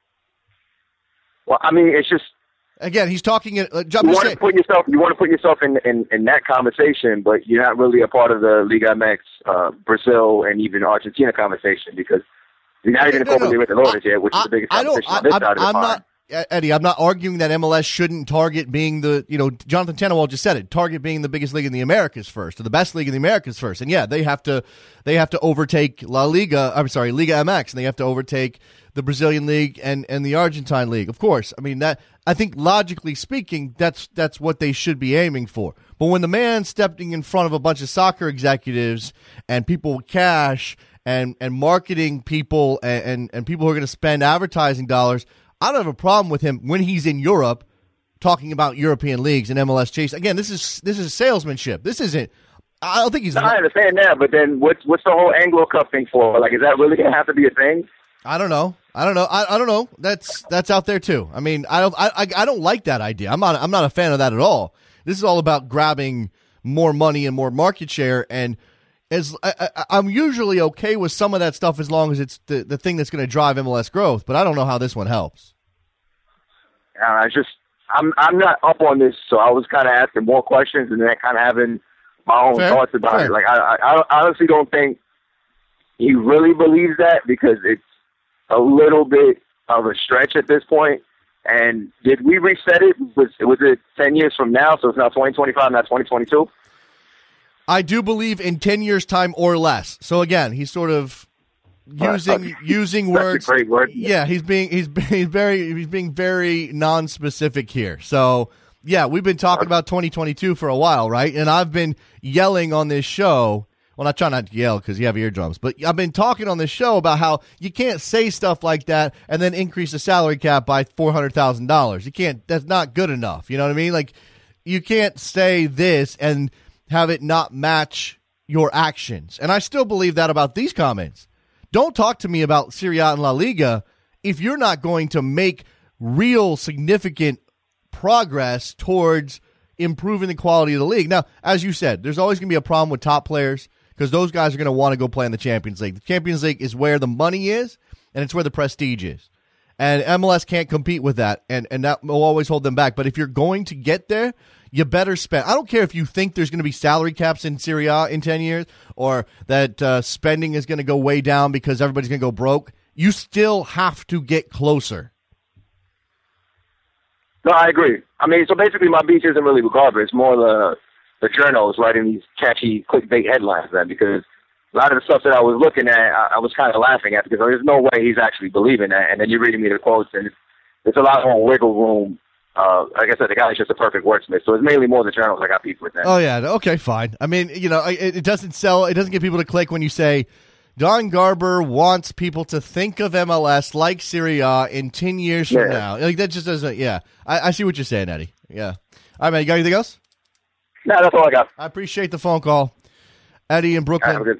Well, I mean, it's just... Again, he's talking. You want to put yourself in that conversation, but you're not really a part of the Liga MX, Brazil, and even Argentina conversation because you're not even a Copa Libertadores yet, which is the biggest competition on this side of the pond. Eddie, I'm not arguing that MLS shouldn't target being Jonathan Tannenwald just said it, target being the biggest league in the Americas first, or the best league in the Americas first. And yeah, they have to overtake Liga MX, and they have to overtake the Brazilian league and the Argentine league. Of course. I mean, that I think logically speaking, that's what they should be aiming for. But when the man stepping in front of a bunch of soccer executives and people with cash and marketing people and people who are going to spend advertising dollars, I don't have a problem with him when he's in Europe talking about European leagues and MLS chase. Again, this is salesmanship. This isn't. I don't think he's. I understand that, but then what's the whole Anglo Cup thing for? Like, is that really going to have to be a thing? I don't know. I don't know. That's out there too. I mean, I don't like that idea. I'm not a fan of that at all. This is all about grabbing more money and more market share. And I'm usually okay with some of that stuff as long as it's the thing that's going to drive MLS growth. But I don't know how this one helps. I'm not up on this, so I was kind of asking more questions and then kind of having my own thoughts about it. Like I honestly don't think he really believes that because it's a little bit of a stretch at this point. And did we reset it? Was it 10 years from now? So it's now 2025, not 2022? I do believe in 10 years' time or less. So again, he's sort of using words. That's a great word. Yeah, he's being very non-specific here. So yeah, we've been talking about 2022 for a while, right? And I've been yelling on this show. Well, I try not to yell because you have eardrums, but I've been talking on this show about how you can't say stuff like that and then increase the salary cap by $400,000. You can't. That's not good enough. You know what I mean? Like, you can't say this and have it not match your actions. And I still believe that about these comments. Don't talk to me about Serie A and La Liga if you're not going to make real significant progress towards improving the quality of the league. Now, as you said, there's always going to be a problem with top players because those guys are going to want to go play in the Champions League. The Champions League is where the money is, and it's where the prestige is. And MLS can't compete with that, and that will always hold them back. But if you're going to get there, you better spend. I don't care if you think there's going to be salary caps in Serie A in 10 years or that spending is going to go way down because everybody's going to go broke. You still have to get closer. No, I agree. I mean, so basically my beef isn't really with Garber. It's more the journals writing these catchy clickbait headlines then, because a lot of the stuff that I was looking at, I was kind of laughing at because there's no way he's actually believing that. And then you're reading me the quotes, and it's a lot more wiggle room. Like I said, the guy's just a perfect wordsmith. So it's mainly more the journals I got beef with that. Oh, yeah. Okay, fine. I mean, you know, it doesn't sell. It doesn't get people to click when you say Don Garber wants people to think of MLS like Serie A in 10 years from now. Like, that just doesn't, yeah. I see what you're saying, Eddie. Yeah. All right, man. You got anything else? No, that's all I got. I appreciate the phone call. Eddie in Brooklyn.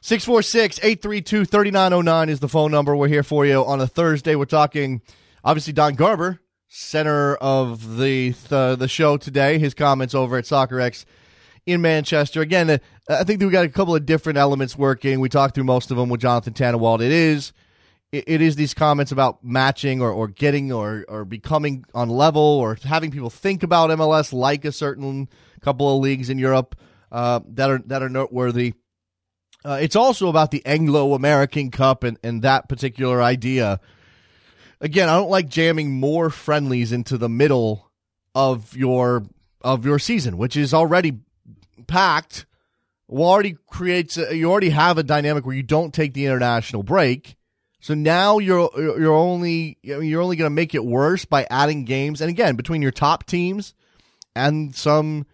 646-832-3909 is the phone number. We're here for you on a Thursday. We're talking, obviously, Don Garber, center of the show today. His comments over at SoccerX in Manchester. Again, I think that we got a couple of different elements working. We talked through most of them with Jonathan Tannenwald. It is these comments about matching or getting or becoming on level or having people think about MLS like a certain couple of leagues in Europe that are noteworthy. It's also about the Anglo-American Cup and that particular idea. Again, I don't like jamming more friendlies into the middle of your season, which is already packed. You already have a dynamic where you don't take the international break. So now you're only going to make it worse by adding games. And again, between your top teams and some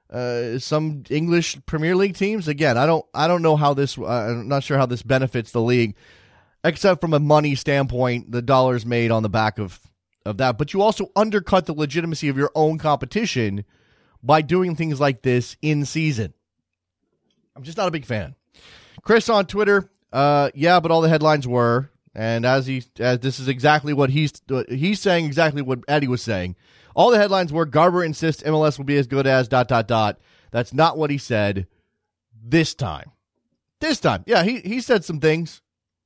English Premier League teams, again, I don't know how this. I'm not sure how this benefits the league, except from a money standpoint, the dollars made on the back of that. But you also undercut the legitimacy of your own competition by doing things like this in season. I'm just not a big fan. Chris on Twitter, yeah, but all the headlines were, and as this is exactly what he's saying, exactly what Eddie was saying. All the headlines were Garber insists MLS will be as good as ... That's not what he said this time. Yeah, he said some things.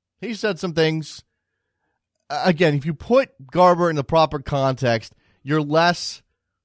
Again, if you put Garber in the proper context, you're less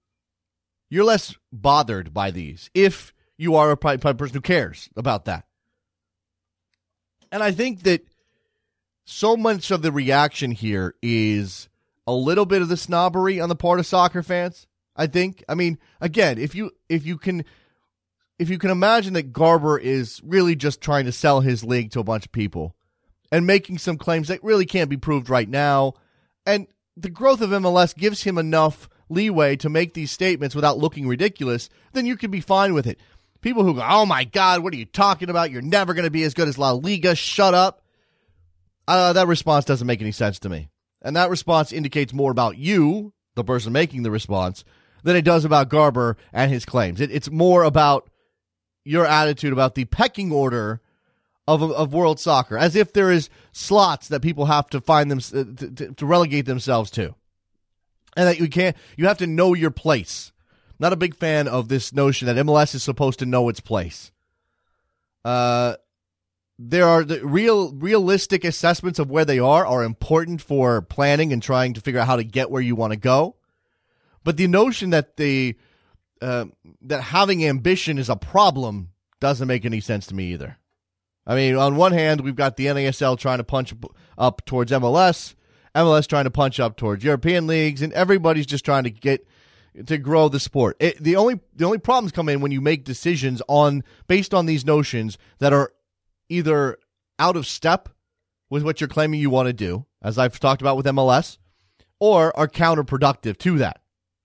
bothered by these if you are a person who cares about that. And I think that so much of the reaction here is a little bit of the snobbery on the part of soccer fans, I think. I mean, again, if you can imagine that Garber is really just trying to sell his league to a bunch of people and making some claims that really can't be proved right now, and the growth of MLS gives him enough leeway to make these statements without looking ridiculous, then you can be fine with it. People who go, oh my God, what are you talking about? You're never going to be as good as La Liga. Shut up. That response doesn't make any sense to me. And that response indicates more about you, the person making the response, than it does about Garber and his claims. It's more about your attitude about the pecking order of world soccer, as if there is slots that people have to find them to relegate themselves to. And that you have to know your place. Not a big fan of this notion that MLS is supposed to know its place. There are the realistic assessments of where they are important for planning and trying to figure out how to get where you want to go. But the notion that that having ambition is a problem doesn't make any sense to me either. I mean, on one hand, we've got the NASL trying to punch up towards MLS trying to punch up towards European leagues, and everybody's just trying to get to grow the sport. The only problems come in when you make decisions based on these notions that are either out of step with what you're claiming you want to do, as I've talked about with MLS, or are counterproductive to that.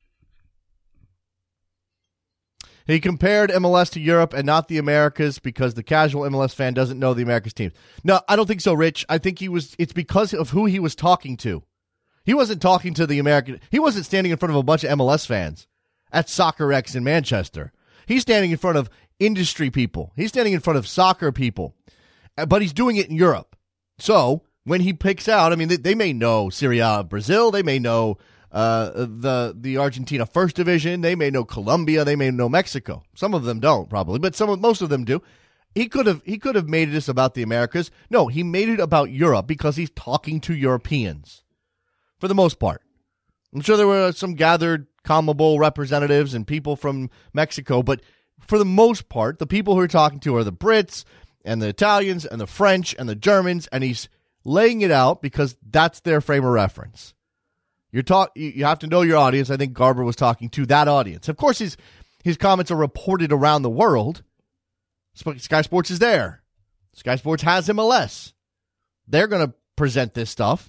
He compared MLS to Europe and not the Americas because the casual MLS fan doesn't know the Americas teams. No, I don't think so, Rich. I think it's because of who he was talking to. He wasn't talking to the American. He wasn't standing in front of a bunch of MLS fans at Soccer X in Manchester. He's standing in front of industry people. He's standing in front of soccer people. But he's doing it in Europe. So when he picks out, I mean, they may know Serie A of Brazil. They may know the Argentina First Division. They may know Colombia. They may know Mexico. Some of them don't, probably, but most of them do. He could have made this about the Americas. No, he made it about Europe because he's talking to Europeans, for the most part. I'm sure there were some gathered CONMEBOL representatives and people from Mexico, but for the most part, the people who are talking to are the Brits and the Italians and the French and the Germans, and he's laying it out because that's their frame of reference. You have to know your audience. I think Garber was talking to that audience. Of course, his comments are reported around the world. Sky Sports is there. Sky Sports has MLS. They're going to present this stuff.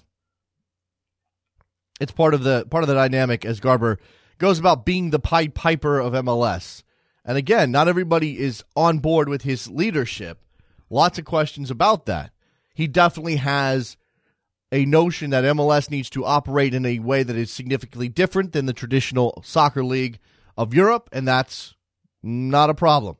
It's part of the dynamic as Garber goes about being the Pied Piper of MLS. And again, not everybody is on board with his leadership. Lots of questions about that. He definitely has a notion that MLS needs to operate in a way that is significantly different than the traditional soccer league of Europe, and that's not a problem.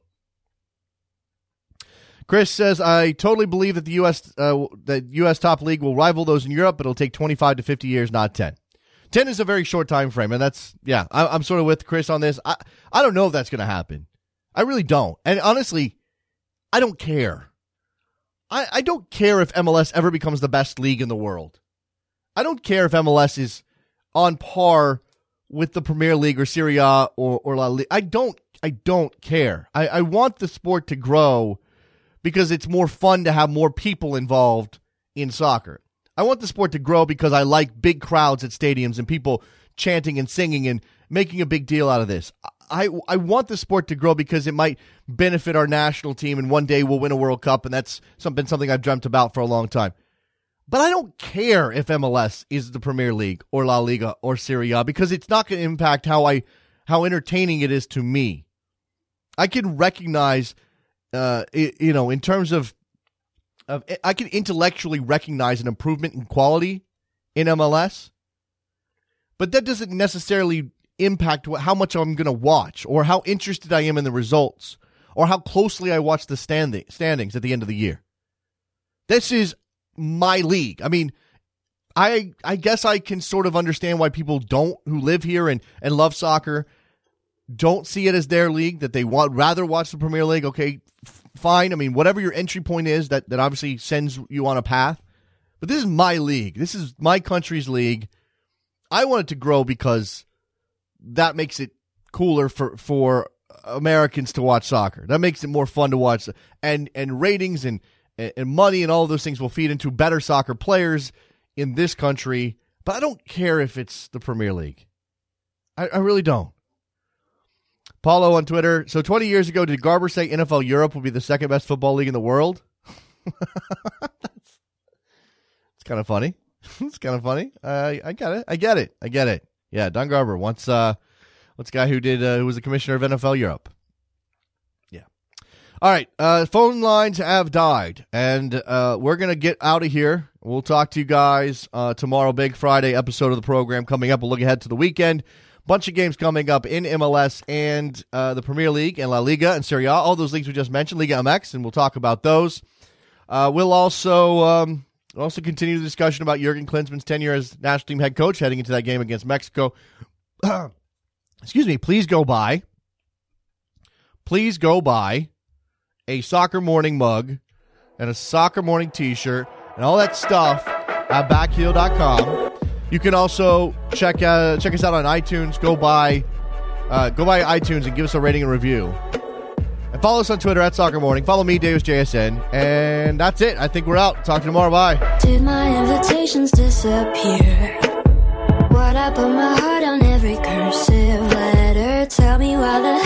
Chris says, I totally believe that the U.S. top league will rival those in Europe, but it'll take 25 to 50 years, not 10. 10 is a very short time frame, and I'm sort of with Chris on this. I don't know if that's going to happen. I really don't. And honestly, I don't care. I don't care if MLS ever becomes the best league in the world. I don't care if MLS is on par with the Premier League or Serie A or La Liga. I don't care. I want the sport to grow because it's more fun to have more people involved in soccer. I want the sport to grow because I like big crowds at stadiums and people chanting and singing and making a big deal out of this. I want the sport to grow because it might benefit our national team and one day we'll win a World Cup, and that's something I've dreamt about for a long time. But I don't care if MLS is the Premier League or La Liga or Serie A because it's not going to impact how entertaining it is to me. I can recognize, in terms of I can intellectually recognize an improvement in quality in MLS, but that doesn't necessarily impact how much I'm going to watch or how interested I am in the results or how closely I watch the standings at the end of the year. This is my league. I mean, I guess I can sort of understand why people who live here and love soccer don't see it as their league, that they rather watch the Premier League. Okay, fine. I mean, whatever your entry point is, that obviously sends you on a path. But this is my league. This is my country's league. I want it to grow because that makes it cooler for Americans to watch soccer. That makes it more fun to watch. And ratings and money and all of those things will feed into better soccer players in this country. But I don't care if it's the Premier League. I really don't. Paulo on Twitter. So 20 years ago, did Garber say NFL Europe would be the second best football league in the world? It's kind of funny. It's kind of funny. I get it. Yeah, Don Garber once a guy who was the commissioner of NFL Europe. Yeah. All right. Phone lines have died, and we're gonna get out of here. We'll talk to you guys tomorrow. Big Friday episode of the program coming up. We'll look ahead to the weekend. Bunch of games coming up in MLS and the Premier League and La Liga and Serie A. All those leagues we just mentioned, Liga MX, and we'll talk about those. We'll also continue the discussion about Jurgen Klinsmann's tenure as national team head coach heading into that game against Mexico. Excuse me. Please go buy a Soccer Morning mug and a Soccer Morning t-shirt and all that stuff at backheel.com. You can also check us out on iTunes. Go by iTunes and give us a rating and review. And follow us on Twitter at Soccer Morning. Follow me, Davis JSN. And that's it. I think we're out. Talk to you tomorrow. Bye. Did my invitations disappear? What I put my heart on every cursive letter? Tell me why the